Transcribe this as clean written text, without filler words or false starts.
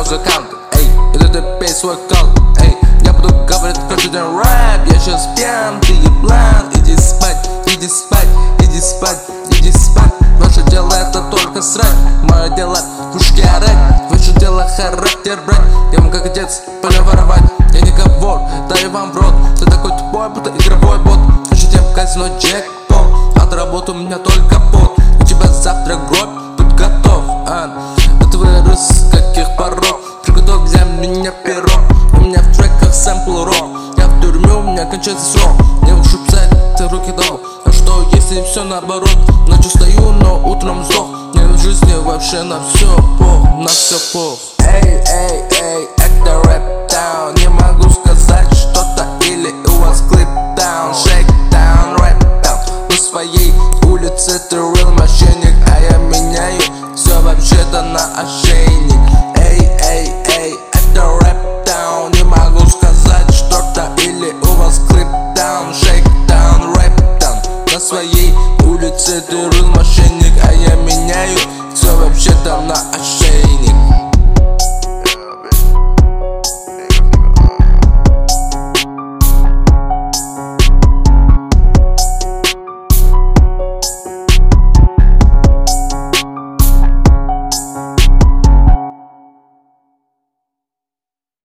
музыканты, эй, иди ты пей свой кал, эй. Я буду говорить круче, чем рэп. Я сейчас пьян, ты еблан. Иди спать, иди спать, иди спать, иди спать. Ваше дело это только срать, мое дело пушки орать. Ваше дело характер брать. Я вам как отец, поля воровать. Я не ковор, даю вам в рот. Ты такой тупой, будто игровой бот. Хочу тебе в казино джекпот. От работы у меня только пот. У тебя завтра гроб, будь готов. Это вырос с каких порог. Приготовь для меня пирог. У меня в треках сэмпл рок. Я в тюрьме, у меня кончается срок. Я уж писать, ты руки дал. А что если все наоборот? Ночью стою, но утром сдох. Мне в жизни вообще на все пох, на все пох. Эй, эй, эй.